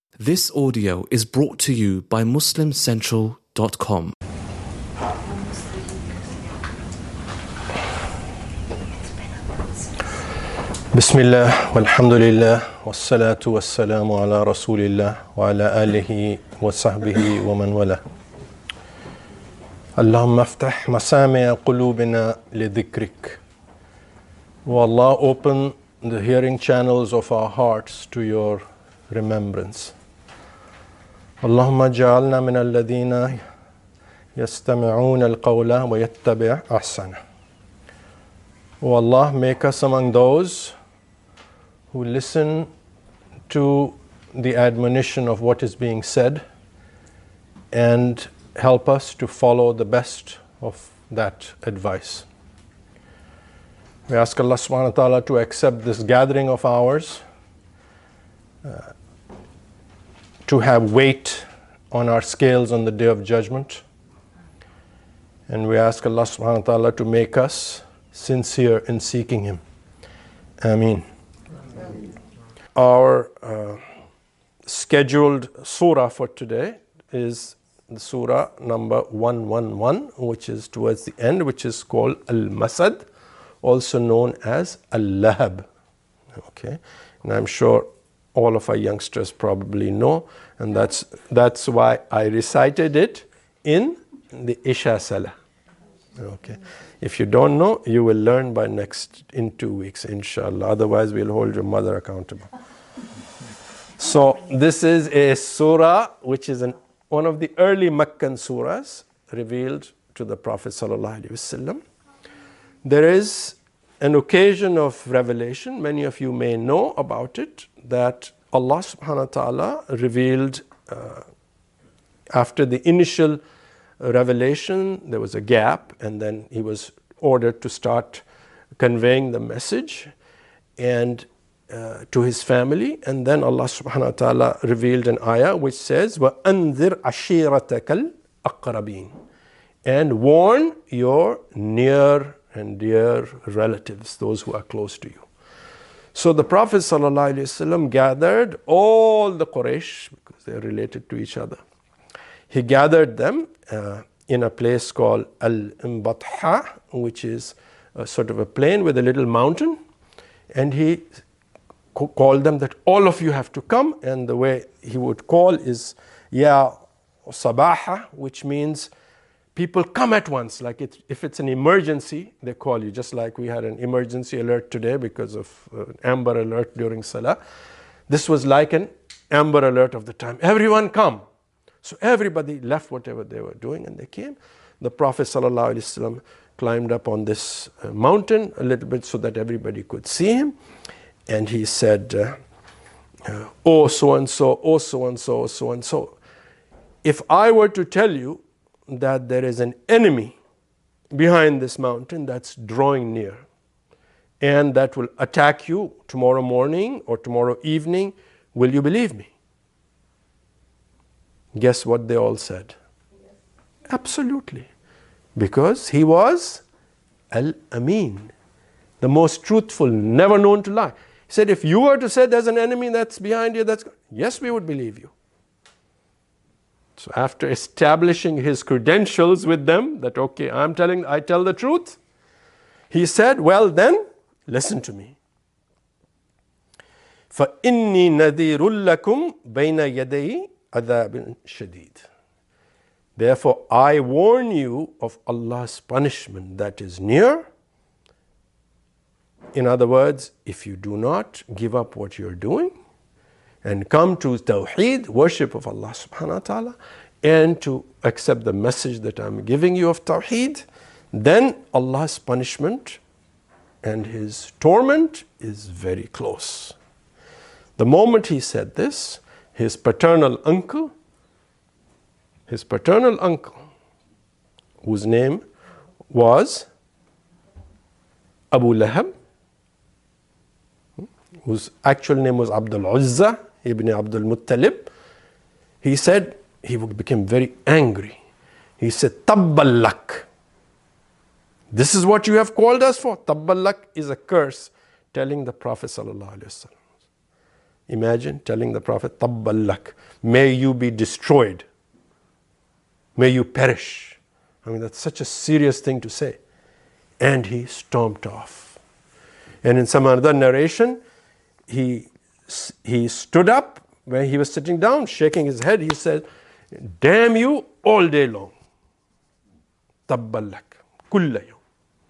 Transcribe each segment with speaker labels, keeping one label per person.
Speaker 1: This audio is brought to you by MuslimCentral.com.
Speaker 2: Bismillah, walhamdulillah, wassalatu wassalamu ala rasulillah wa ala alihi wa sahbihi wa man wala. Allahumma aftah masami'a qulubina li dhikrik. O Allah, open the hearing channels of our hearts to your remembrance. Allahumma ja'alna min alladhina yastami'una al-qawla wa yattabi' ahsana. O Allah, make us among those who listen to the admonition of what is being said and help us to follow the best of that advice. We ask Allah subhanahu wa ta'ala to accept this gathering of ours, to have weight on our scales on the Day of Judgment. And we ask Allah subhanahu wa ta'ala to make us sincere in seeking Him. Ameen. Our scheduled surah for today is the surah number 111, which is towards the end, which is called Al-Masad, also known as Al-Lahab. Okay, and I'm sure all of our youngsters probably know, and that's why I recited it in the Isha Salah. Okay, if you don't know, you will learn in 2 weeks, inshallah. Otherwise, we'll hold your mother accountable. So this is a surah which is one of the early Meccan surahs revealed to the Prophet sallallahu alaihi wasallam. There is an occasion of revelation, many of you may know about it, that Allah subhanahu wa ta'ala revealed after the initial revelation, there was a gap, and then he was ordered to start conveying the message and to his family, and then Allah subhanahu wa ta'ala revealed an ayah which says وَأَنذِرْ عَشِيرَتَكَ الْأَقْرَبِينَ, and warn your near and dear relatives, those who are close to you. So the Prophet sallallahu alaihi wasallam gathered all the Quraysh, because they are related to each other. He gathered them in a place called Al-Imbatha, which is a sort of a plain with a little mountain, and he called them that all of you have to come, and the way he would call is Ya Sabaha, which means people come at once. Like if it's an emergency, they call you, just like we had an emergency alert today because of Amber Alert during Salah. This was like an Amber Alert of the time. Everyone come. So everybody left whatever they were doing and they came. The Prophet ﷺ climbed up on this mountain a little bit so that everybody could see him. And he said, oh so-and-so, oh so-and-so, oh so-and-so. If I were to tell you that there is an enemy behind this mountain that's drawing near and that will attack you tomorrow morning or tomorrow evening, will you believe me? Guess what they all said? Yes. Absolutely. Because he was Al-Amin, the most truthful, never known to lie. He said, if you were to say there's an enemy that's behind you, yes, we would believe you. So after establishing his credentials with them, that okay, I tell the truth, he said, well then, listen to me. فَإِنِّي نَذِيرٌ لَكُمْ بَيْنَ يَدَيْ عَذَابٍ شَدِيدٍ. Therefore, I warn you of Allah's punishment that is near. In other words, if you do not give up what you're doing and come to Tawheed, worship of Allah subhanahu wa ta'ala, and to accept the message that I'm giving you of Tawheed, then Allah's punishment and His torment is very close. The moment he said this, his paternal uncle, whose name was Abu Lahab, whose actual name was Abdul Uzza ibn Abdul Muttalib, he said, he became very angry. He said, Tabbal lak. This is what you have called us for. Tabbal lak is a curse telling the Prophet sallallahu alaihi wasallam. Imagine telling the Prophet, Tabballak, may you be destroyed. May you perish. I mean, that's such a serious thing to say. And he stomped off. And in some other narration, he stood up when he was sitting down, shaking his head. He said, damn you all day long. Tabballak, kulla yawm.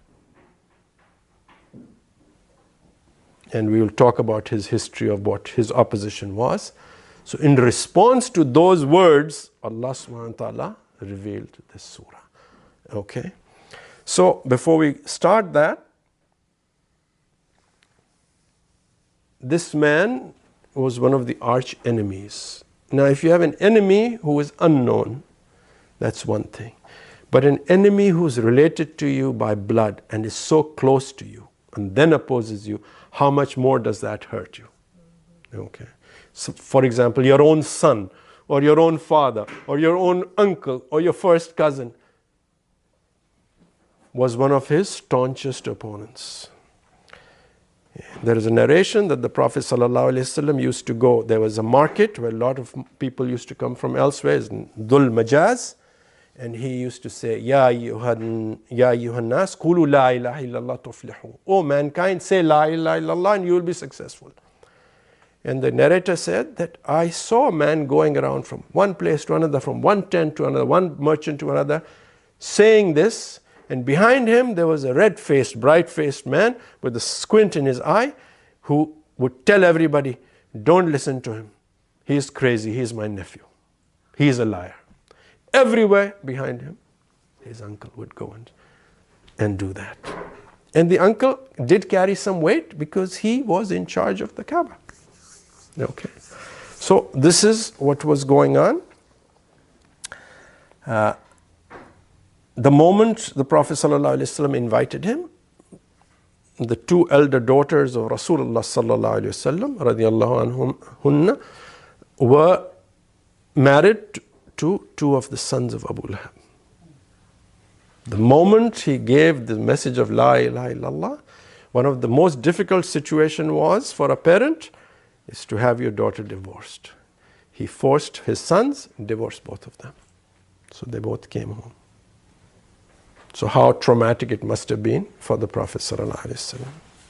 Speaker 2: And we will talk about his history of what his opposition was. So in response to those words, Allah subhanahu wa ta'ala revealed this surah. Okay. So before we start that, this man was one of the arch enemies. Now if you have an enemy who is unknown, that's one thing. But an enemy who is related to you by blood and is so close to you and then opposes you, how much more does that hurt you? Okay. So for example, your own son or your own father or your own uncle or your first cousin was one of his staunchest opponents. There is a narration that the Prophet ﷺ used to go. There was a market where a lot of people used to come from elsewhere, it's Dhul Majaz, and he used to say, Ya ayyuhan nas, qulu la ilaha illallah tuflihu. Oh mankind, say la ilaha illallah and you will be successful. And the narrator said that I saw a man going around from one place to another, from one tent to another, one merchant to another, saying this. And behind him there was a red-faced, bright-faced man with a squint in his eye who would tell everybody, don't listen to him. He is crazy, he is my nephew. He is a liar. Everywhere behind him, his uncle would go and do that. And the uncle did carry some weight because he was in charge of the Kaaba. Okay. So this is what was going on. The moment the Prophet ﷺ invited him, the two elder daughters of Rasulullah ﷺ radiyallahu anhunna were married to two of the sons of Abu Lahab. The moment he gave the message of La ilaha illallah, one of the most difficult situation was for a parent is to have your daughter divorced. He forced his sons, divorced both of them. So they both came home. So how traumatic it must have been for the Prophet ﷺ.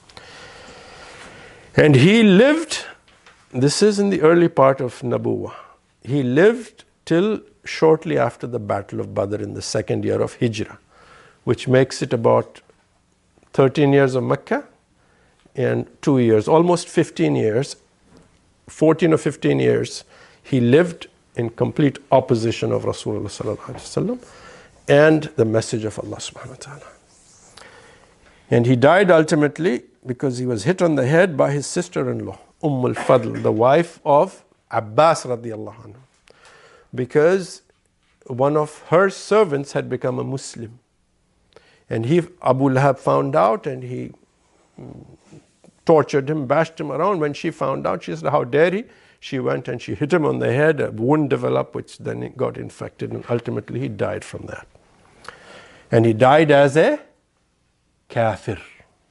Speaker 2: And he lived, this is in the early part of Nabuwah, he lived till shortly after the Battle of Badr in the second year of Hijrah, which makes it about 13 years of Mecca and 2 years, almost 15 years, 14 or 15 years, he lived in complete opposition of Rasulullah sallallahu alaihi wasallam and the message of Allah subhanahu wa ta'ala. And he died ultimately because he was hit on the head by his sister-in-law, al-Fadl, the wife of Abbas radiallahu anhu, because one of her servants had become a Muslim. And Abu Lahab found out and he tortured him, bashed him around. When she found out, she said, how dare he? She went and she hit him on the head, a wound developed, which then got infected, and ultimately he died from that. And he died as a kafir.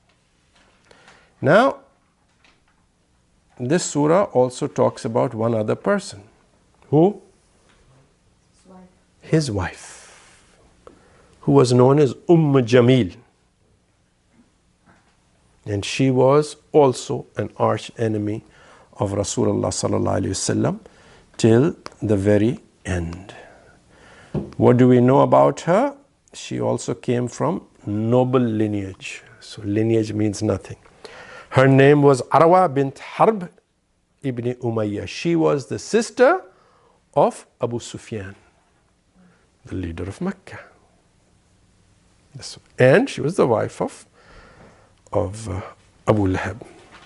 Speaker 2: Now, this surah also talks about one other person. Who? His wife, who was known as Jamil. And she was also an arch enemy of Rasulullah sallallahu alaihi wasallam till the very end. What do we know about her? She also came from noble lineage. So lineage means nothing. Her name was Arwa bint Harb ibn Umayyah. She was the sister of Abu Sufyan, the leader of Mecca. And she was the wife of Abu Lahab.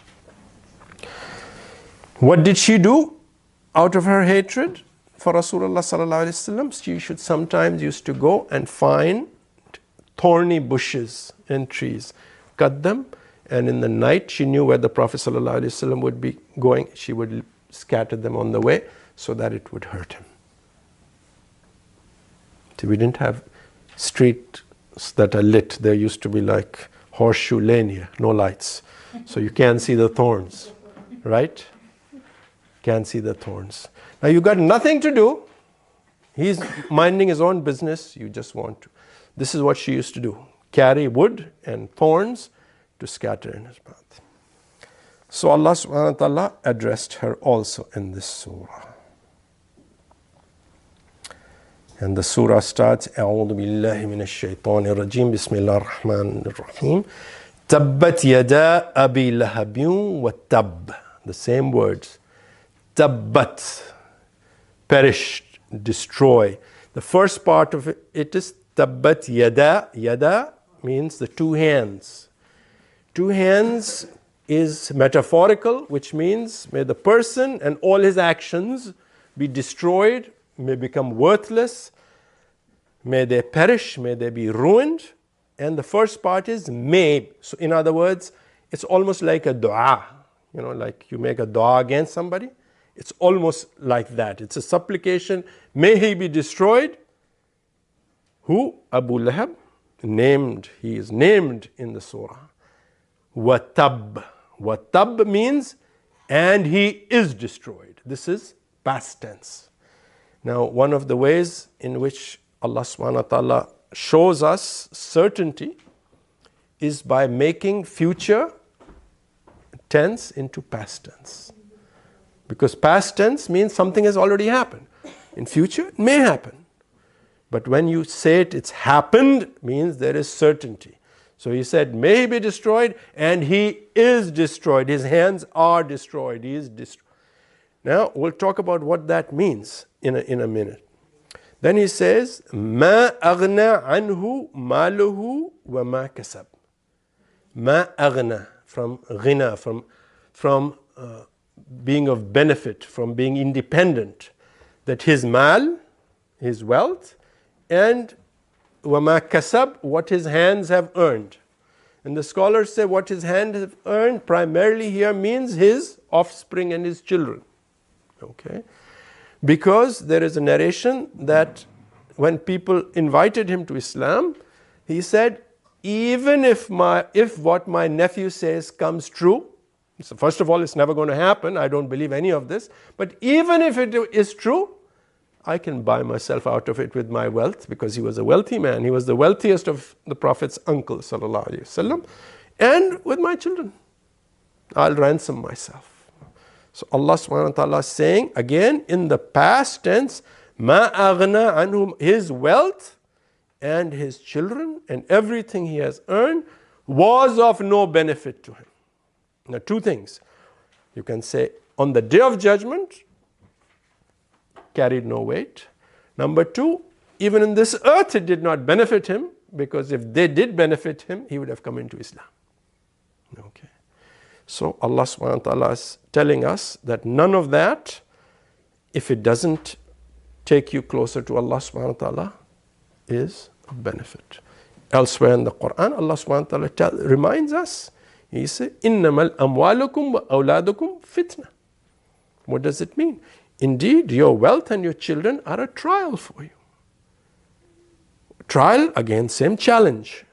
Speaker 2: What did she do out of her hatred for Rasulullah sallallahu alaihi wasallam? She should sometimes used to go and find thorny bushes and trees, cut them, and in the night she knew where the Prophet sallallahu alaihi wasallam would be going. She would scatter them on the way so that it would hurt him. So we didn't have streets that are lit. There used to be like Horseshoe Lane here, no lights. So you can't see the thorns, right? Can't see the thorns. Now you got nothing to do. He's minding his own business. You just want to. This is what she used to do. Carry wood and thorns to scatter in his path. So Allah subhanahu wa ta'ala addressed her also in this surah. And the surah starts, أعوذ بالله من الشيطان الرجيم بسم الله الرحمن الرحيم تبت يدا أبي لهب وتب. The same words. Tabbat, perished, destroy. The first part of it is tabbat yada. Yada means the two hands. Two hands is metaphorical, which means may the person and all his actions be destroyed, may become worthless, may they perish, may they be ruined. And the first part is may. So in other words, it's almost like a dua. Like you make a dua against somebody. It's almost like that. It's a supplication. May he be destroyed. Who? Abu Lahab. He is named in the surah. Watab. Watab means, and he is destroyed. This is past tense. Now, one of the ways in which Allah subhanahu wa ta'ala shows us certainty is by making future tense into past tense. Because past tense means something has already happened. In future, it may happen. But when you say it's happened, means there is certainty. So he said, may he be destroyed, and he is destroyed. His hands are destroyed. He is destroyed. Now, we'll talk about what that means in a minute. Then he says, ما أغنى عنه ماله وما كسب. ما أغنى, from غنى, from being of benefit, from being independent, that his mal, his wealth, and وَمَا kasab, what his hands have earned. And the scholars say what his hands have earned primarily here means his offspring and his children. Okay? Because there is a narration that when people invited him to Islam, he said, even if what my nephew says comes true, so first of all, it's never going to happen. I don't believe any of this. But even if it is true, I can buy myself out of it with my wealth, because he was a wealthy man. He was the wealthiest of the Prophet's uncles, sallallahu alaihi wasallam, and with my children, I'll ransom myself. So Allah subhanahu wa ta'ala is saying, again, in the past tense, ma aghna anhum, his wealth and his children and everything he has earned was of no benefit to him. Now, two things. You can say, on the day of judgment, carried no weight. Number two, even in this earth it did not benefit him, because if they did benefit him, he would have come into Islam. Okay. So Allah subhanahu wa ta'ala is telling us that none of that, if it doesn't take you closer to Allah subhanahu wa ta'ala, is a benefit. Elsewhere in the Quran, Allah subhanahu wa ta'ala reminds us, He says, إِنَّمَا الْأَمْوَالُكُمْ وَأَوْلَادُكُمْ fitna. What does it mean? Indeed, your wealth and your children are a trial for you. Trial, again, same challenge.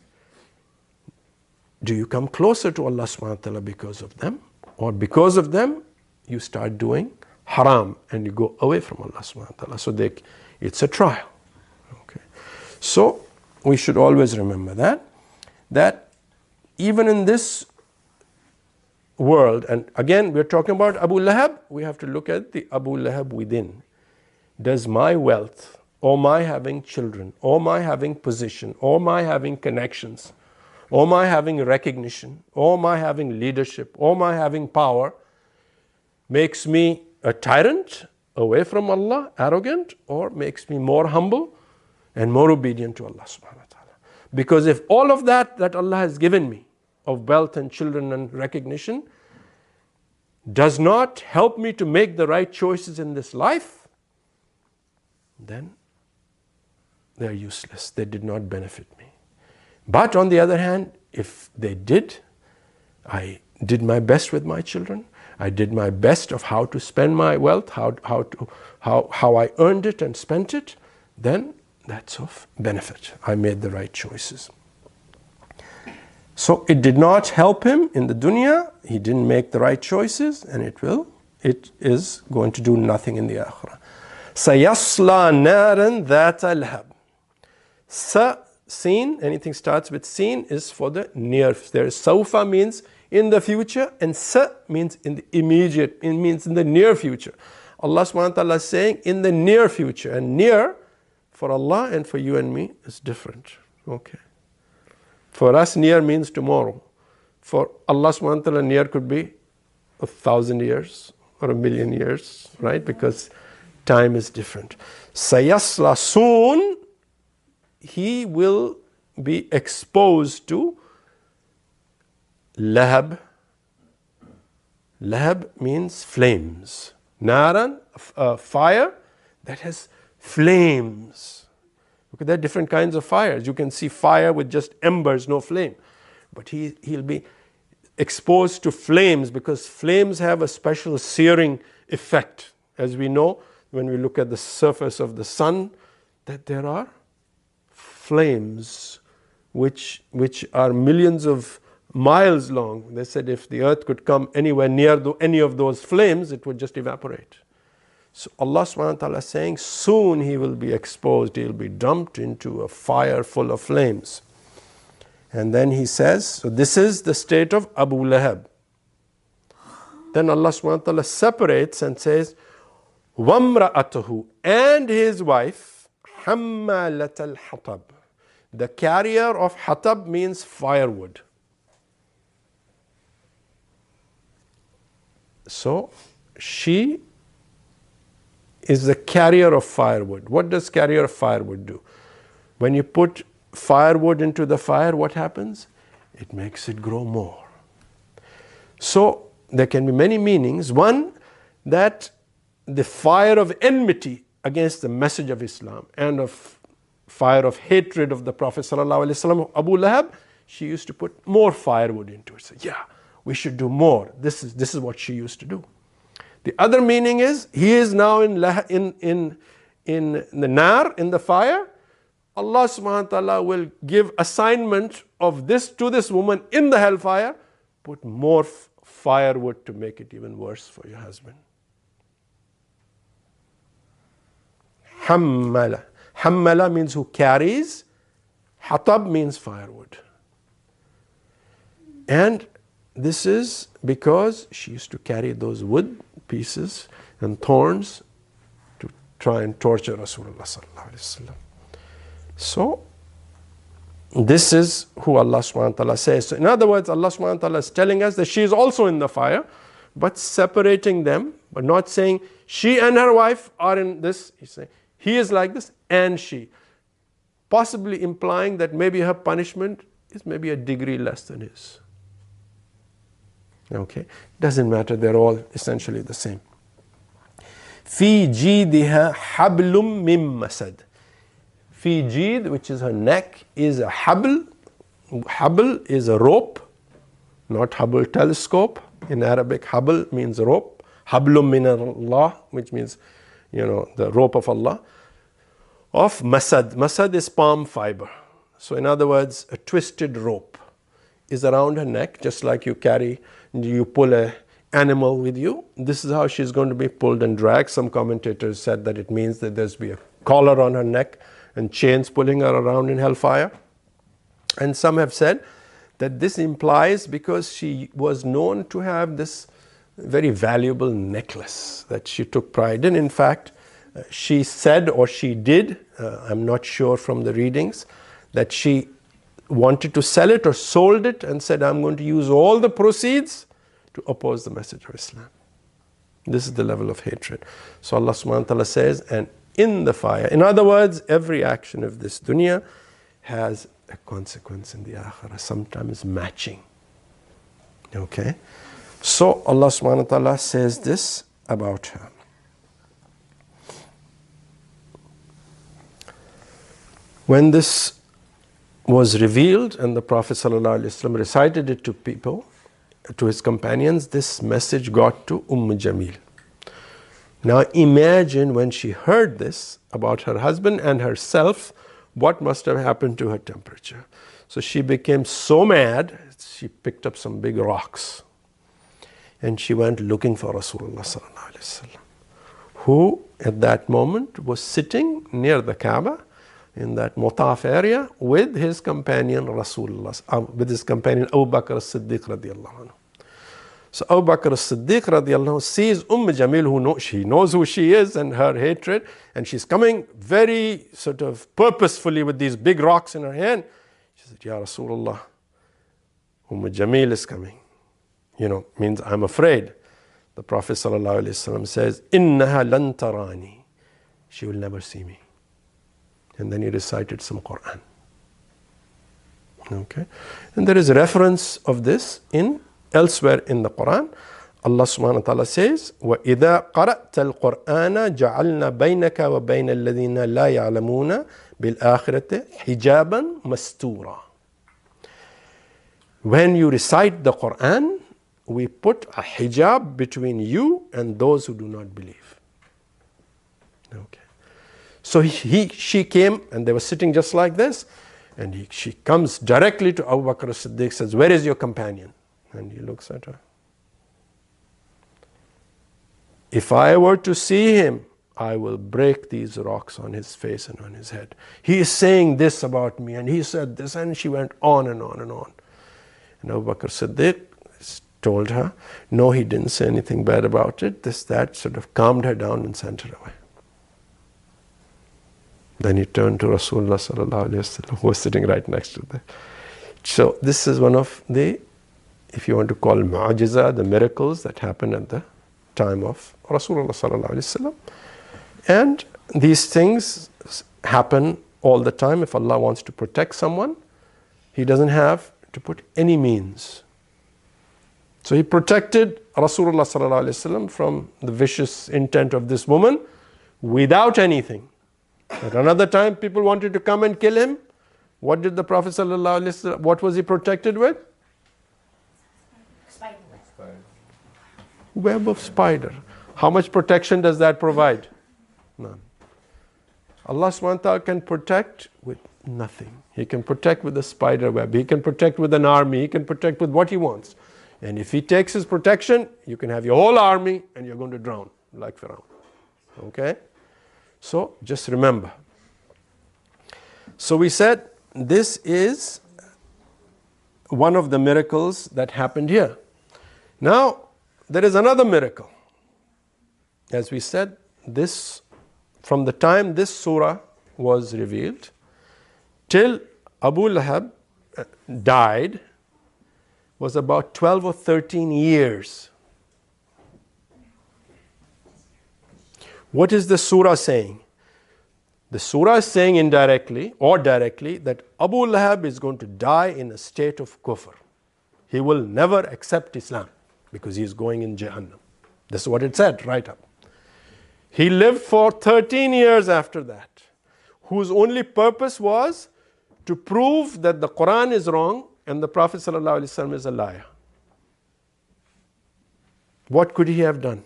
Speaker 2: Do you come closer to Allah subhanahu wa ta'ala because of them? Or because of them, you start doing haram and you go away from Allah subhanahu wa ta'ala. So it's a trial. Okay. So we should always remember that even in this world, and again we're talking about Abu Lahab, we have to look at the Abu Lahab within. Does my wealth, or my having children, or my having position, or my having connections, or my having recognition, or my having leadership, or my having power, makes me a tyrant away from Allah, arrogant, or makes me more humble and more obedient to Allah subhanahu wa ta'ala? Because if all of that Allah has given me, of wealth and children and recognition, does not help me to make the right choices in this life, then they are useless. They did not benefit me. But on the other hand, if they did, I did my best with my children. I did my best of how to spend my wealth, how I earned it and spent it, then that's of benefit. I made the right choices. So it did not help him in the dunya. He didn't make the right choices, and it will it is going to do nothing in the akhirah. Sayasla naran dhata lahab. Sa, seen, anything starts with seen is for the near. There is sawfa means in the future, and sa means in the immediate, it means in the near future. Allah subhanahu wa ta'ala is saying in the near future, and near for Allah and for you and me is different. Okay. For us, near means tomorrow. For Allah subhanahu wa ta'ala, near could be 1,000 years or 1,000,000 years, right? Because time is different. Sayasla, soon he will be exposed to lahab. Lahab means flames. Naran, fire that has flames. Okay, there are different kinds of fires. You can see fire with just embers, no flame. But he'll be exposed to flames because flames have a special searing effect. As we know, when we look at the surface of the sun, that there are flames which are millions of miles long. They said if the earth could come anywhere near any of those flames, it would just evaporate. So Allah subhanahu wa ta'ala is saying soon he will be exposed, he will be dumped into a fire full of flames. And then he says, so this is the state of Abu Lahab. Then Allah subhanahu wa ta'ala separates and says, وَامْرَأَتُهُ, and his wife, حَمَّالَةَ الْحَطَبِ. The carrier of hatab means firewood. So, she is the carrier of firewood. What does carrier of firewood do? When you put firewood into the fire, what happens? It makes it grow more. So, there can be many meanings. One, that the fire of enmity against the message of Islam and of fire of hatred of the Prophet ﷺ, Abu Lahab, she used to put more firewood into it. Say, yeah, we should do more. This is what she used to do. The other meaning is, he is now in the nar, in the fire. Allah subhanahu wa ta'ala will give assignment of this to this woman in the hellfire. Put more firewood to make it even worse for your husband. Hammala. Hammala means who carries. Hatab means firewood. And this is because she used to carry those wood pieces and thorns to try and torture Rasulullah sallallahu alaihi wasallam. So, this is who Allah subhanahu wa ta'ala says. So in other words, Allah subhanahu wa ta'ala is telling us that she is also in the fire, but separating them, but not saying she and her wife are in this. He's saying he is like this and she. Possibly implying that maybe her punishment is maybe a degree less than his. Okay, doesn't matter, they're all essentially the same. Fi jidiha hablum mim masad. Fi jid, which is her neck, is a habl. Habl is a rope, not Hubble telescope. In Arabic, habl means rope. Hablum min Allah, which means, the rope of Allah. Of masad. Masad is palm fiber. So in other words, a twisted rope is around her neck, just like you pull an animal with you. This is how she's going to be pulled and dragged. Some commentators said that it means that there's be a collar on her neck and chains pulling her around in hellfire. And some have said that this implies because she was known to have this very valuable necklace that she took pride in. In fact, she said, or she did, I'm not sure from the readings, that she wanted to sell it or sold it and said, I'm going to use all the proceeds to oppose the message of Islam. This is the level of hatred. So Allah subhanahu wa ta'ala says, and in the fire. In other words, every action of this dunya has a consequence in the akhirah, sometimes matching. Okay? So Allah subhanahu wa ta'ala says this about her. When this was revealed and the Prophet ﷺ recited it to people, to his companions, this message got to Jamil. Now imagine when she heard this about her husband and herself, what must have happened to her temperature. So she became so mad, she picked up some big rocks. and she went looking for Rasulullah sallallahu alaihi wasallam, who at that moment was sitting near the Kaaba in that Mutaf area with his companion Rasulullah, with his companion Abu Bakr as-Siddiq radiallahu anhu. So Abu Bakr as-Siddiq radiallahu anhu sees Jamil, she knows who she is and her hatred, and she's coming very sort of purposefully with these big rocks in her hand. She said, Ya Rasulullah, Jamil is coming. Means I'm afraid. The Prophet ﷺ says, Innaha lan tarani. She will never see me. And then he recited some Quran. Okay? And there is a reference of this elsewhere in the Quran. Allah subhanahu wa ta'ala says, وَإِذَا قَرَأْتَ الْقُرْآنَ جَعَلْنَا بَيْنَكَ وَبَيْنَ الَّذِينَ لَا يَعْلَمُونَ بِالْآخِرَةِ حِجَابًا مَسْتُورًا. When you recite the Quran, we put a hijab between you and those who do not believe. Okay. So she came, and they were sitting just like this, and she comes directly to Abu Bakr as-Siddiq, says, where is your companion? And he looks at her. If I were to see him, I will break these rocks on his face and on his head. He is saying this about me, and he said this, and she went on and on and on. And Abu Bakr as-Siddiq told her, no, he didn't say anything bad about it. That sort of calmed her down and sent her away. Then he turned to Rasulullah sallallahu alaihi wasallam, who was sitting right next to them. So this is one of the, if you want to call mu'ajiza, the miracles that happened at the time of Rasulullah sallallahu alaihi wasallam. And these things happen all the time. If Allah wants to protect someone, He doesn't have to put any means. So He protected Rasulullah sallallahu alaihi wasallam from the vicious intent of this woman without anything. At another time, people wanted to come and kill him. What did the Prophet sallallahu alaihi wasallam, what was he protected with?
Speaker 3: Spider web.
Speaker 2: Web of spider. How much protection does that provide? None. Allah subhanahu wa ta'ala can protect with nothing. He can protect with a spider web. He can protect with an army. He can protect with what He wants. And if He takes His protection, you can have your whole army and you're going to drown like Fir'aun. Okay? So just remember. So we said this is one of the miracles that happened here. Now there is another miracle. As we said, this, from the time this surah was revealed till Abu Lahab died, was about 12 or 13 years. What is the surah saying? The surah is saying indirectly or directly that Abu Lahab is going to die in a state of kufr. He will never accept Islam because he is going in Jahannam. This is what it said right up. He lived for 13 years after that, whose only purpose was to prove that the Quran is wrong and the Prophet ﷺ is a liar. What could he have done?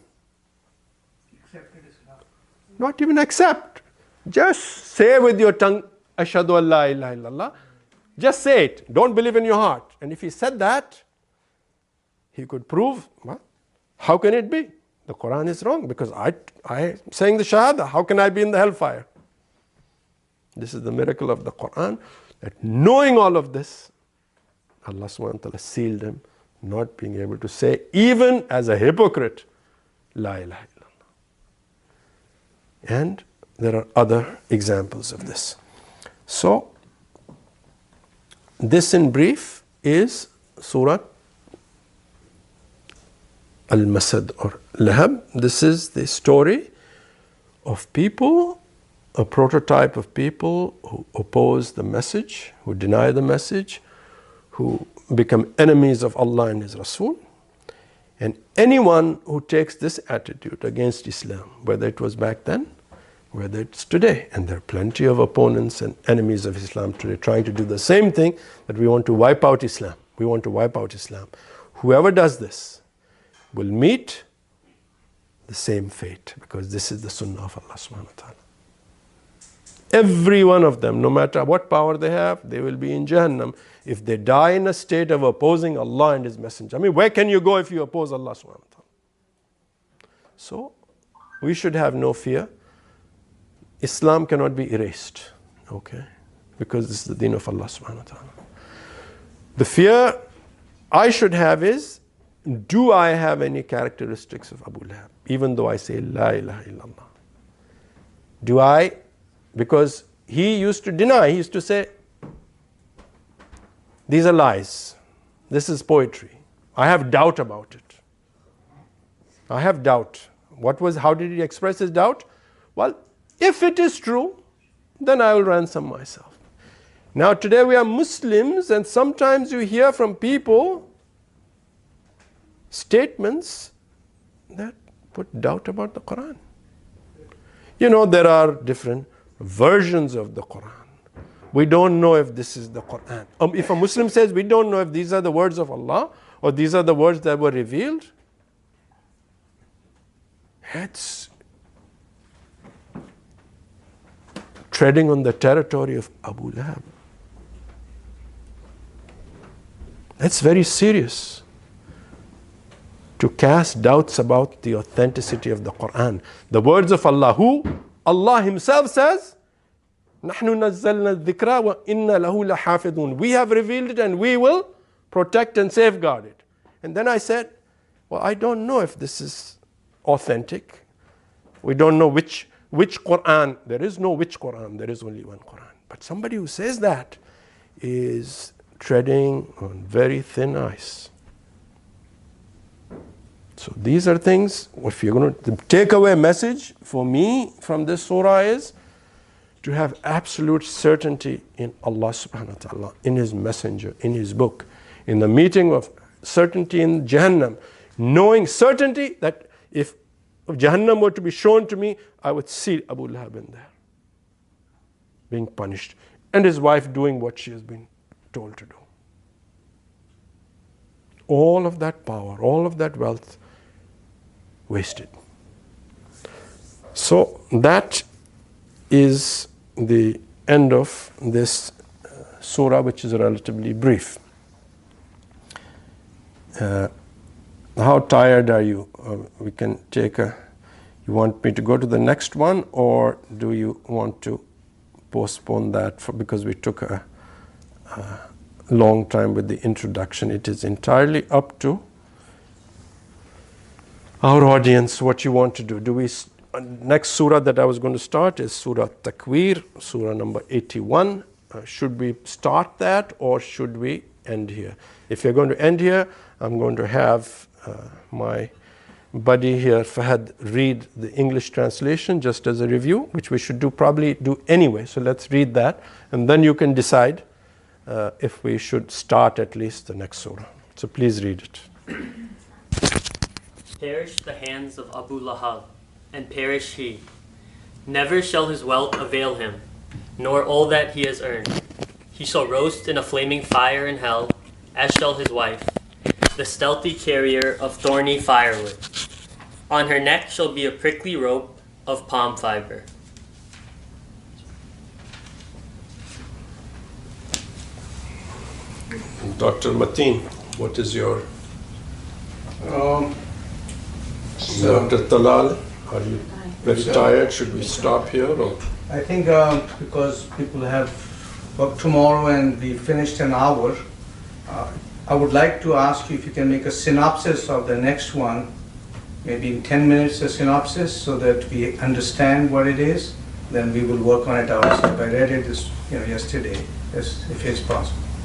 Speaker 2: Not even accept. Just say with your tongue, Ashhadu an la ilaha illallah. Just say it. Don't believe in your heart. And if he said that, he could prove, well, how can it be? The Quran is wrong because I am saying the Shahada. How can I be in the hellfire? This is the miracle of the Quran, that knowing all of this, Allah subhanahu wa ta'ala sealed him, not being able to say, even as a hypocrite, La ilaha illallah. And there are other examples of this. So, this in brief is Surah Al-Masad or Lahab. This is the story of people, a prototype of people who oppose the message, who deny the message, who become enemies of Allah and His Rasul. And anyone who takes this attitude against Islam, whether it was back then, whether it's today, and there are plenty of opponents and enemies of Islam today trying to do the same thing, that we want to wipe out Islam. We want to wipe out Islam. Whoever does this will meet the same fate, because this is the sunnah of Allah subhanahu wa ta'ala. Every one of them, no matter what power they have, they will be in Jahannam if they die in a state of opposing Allah and His Messenger. I mean, where can you go if you oppose Allah subhanahu wa ta'ala? So, we should have no fear. Islam cannot be erased, okay? Because this is the deen of Allah subhanahu wa ta'ala. The fear I should have is, do I have any characteristics of Abu Lahab? Even though I say, La ilaha illallah. Do I? Because he used to deny, he used to say, these are lies. This is poetry. I have doubt about it. I have doubt. How did he express his doubt? Well, if it is true, then I will ransom myself. Now today we are Muslims, and sometimes you hear from people statements that put doubt about the Quran. You know, there are different versions of the Quran. We don't know if this is the Quran. If a Muslim says we don't know if these are the words of Allah or these are the words that were revealed, it's treading on the territory of Abu Lahab. That's very serious. To cast doubts about the authenticity of the Quran. The words of Allah, who Allah Himself says, نَحْنُ نَزَّلْنَا الذِّكْرَ وَإِنَّا لَهُ لَحَافِظُونَ. We have revealed it and we will protect and safeguard it. And then I said, well, I don't know if this is authentic. We don't know which Quran. There is no which Quran. There is only one Quran. But somebody who says that is treading on very thin ice. So these are things, if you're going to take away a message for me from this surah is to have absolute certainty in Allah subhanahu wa ta'ala, in His Messenger, in His book, in the meeting of certainty in Jahannam, knowing certainty that if Jahannam were to be shown to me, I would see Abu Lahab in there, being punished, and his wife doing what she has been told to do. All of that power, all of that wealth, wasted. So that is the end of this surah, which is relatively brief. How tired are you? We can take you want me to go to the next one, or do you want to postpone that because we took a long time with the introduction? It is entirely up to our audience what you want to do. Next surah that I was going to start is Surah Takwir, surah number 81. Should we start that or should we end here? If you're going to end here, I'm going to have my buddy here, Fahad, read the English translation just as a review, which we should probably do anyway. So let's read that, and then you can decide if we should start at least the next surah. So please read it.
Speaker 3: Perish the hands of Abu Lahab, and perish he. Never shall his wealth avail him, nor all that he has earned. He shall roast in a flaming fire in hell, as shall his wife, the stealthy carrier of thorny firewood. On her neck shall be a prickly rope of palm fiber.
Speaker 2: Dr. Mateen, what is your... Dr. Talal, are you very tired? Should we stop here? Or?
Speaker 4: I think because people have work tomorrow and we finished an hour, I would like to ask you if you can make a synopsis of the next one, maybe in 10 minutes a synopsis, so that we understand what it is. Then we will work on it ourselves. I read it yesterday, if it's possible.